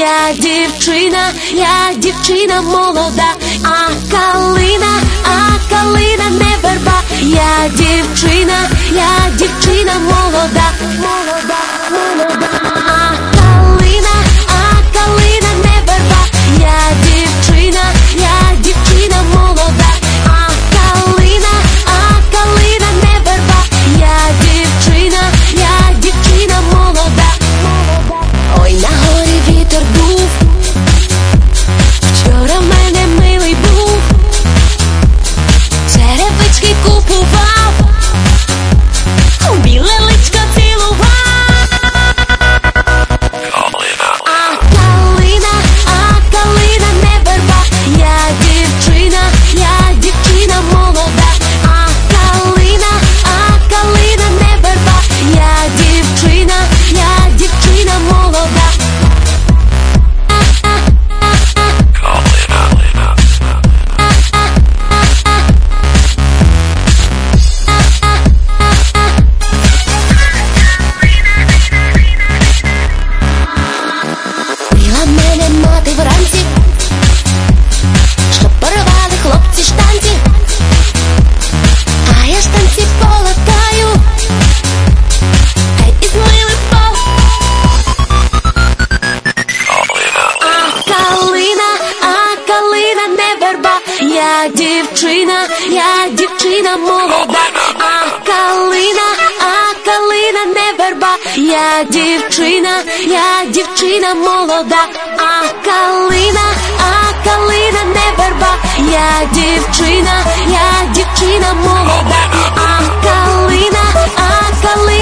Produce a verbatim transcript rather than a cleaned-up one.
я дівчина, я дівчина молода, а калина, а калина не верба. Я дівчина, я дівчина молода, молода, молода. А калина, а калина не верба. Я дівчина, я дівчина молода, а калина, а калина не верба. Я дівчина, я дівчина молода. Ой, на горі вітер дув, вчора в мене милий був, черевички купував, біле личко цілував. А калина, а калина не верба. Я дівчина, я дівчина молода, а калина, а калина не верба. Я дівчина, я дівчина молода. Била мене мати вранці, щоб порвали хлопці штанці, а я штанці полатаю, хай і змили пол. А калина, а калина не верба. Я дівчина, я дівчина молода, а калина, а калина не верба. Я дівчина, я дівчина молода, а калина, а калина не верба. Я дівчина, я дівчина молода, а калина, а калина